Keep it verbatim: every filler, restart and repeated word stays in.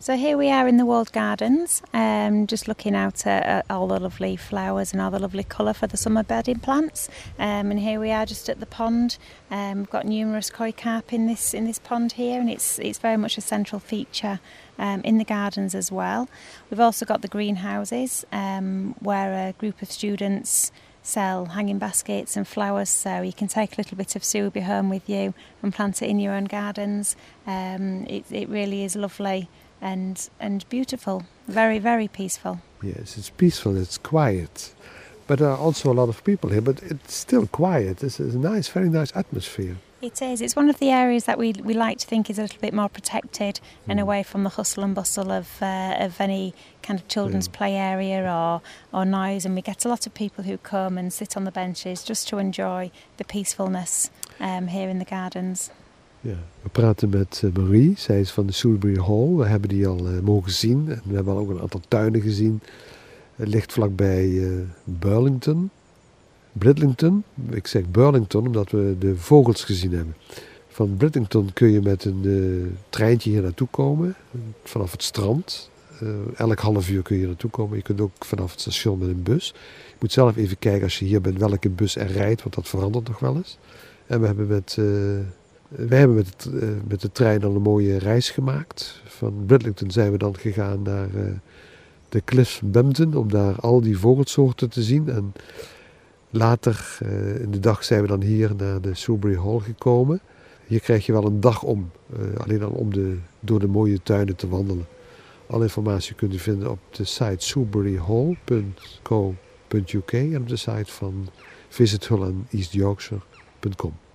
So here we are in the walled gardens, um, just looking out at, at all the lovely flowers and all the lovely colour for the summer bedding plants. Um, and here we are just at the pond. Um, we've got numerous koi carp in this in this pond here, and it's it's very much a central feature um, in the gardens as well. We've also got the greenhouses, um, where a group of students sell hanging baskets and flowers, so you can take a little bit of Subi home with you and plant it in your own gardens. Um, it, it really is lovely and and beautiful, very, very peaceful. Yes, it's peaceful, it's quiet. But there are also a lot of people here, but it's still quiet. It's a nice, very nice atmosphere. It is. It's one of the areas that we we like to think is a little bit more protected mm. and away from the hustle and bustle of uh, of any kind of children's yeah. play area or, or noise. And we get a lot of people who come and sit on the benches just to enjoy the peacefulness um, here in the gardens. Ja, we praten met uh, Marie, zij is van de Salisbury Hall. We hebben die al uh, mogen zien en we hebben al ook een aantal tuinen gezien. Het ligt vlakbij uh, Burlington, Bridlington. Ik zeg Burlington omdat we de vogels gezien hebben. Van Bridlington kun je met een uh, treintje hier naartoe komen, vanaf het strand. Uh, elk half uur kun je naartoe komen. Je kunt ook vanaf het station met een bus. Je moet zelf even kijken als je hier bent welke bus er rijdt, want dat verandert nog wel eens. En we hebben met... Uh, Wij hebben met, het, uh, met de trein al een mooie reis gemaakt. Van Bridlington zijn we dan gegaan naar uh, de Cliffs van Bampton om daar al die vogelsoorten te zien. En later uh, in de dag zijn we dan hier naar de Salisbury Hall gekomen. Hier krijg je wel een dag om, uh, alleen al om de, door de mooie tuinen te wandelen. Alle informatie kunt u vinden op de site salisbury hall punt co punt u k en op de site van visit hull and east yorkshire punt com.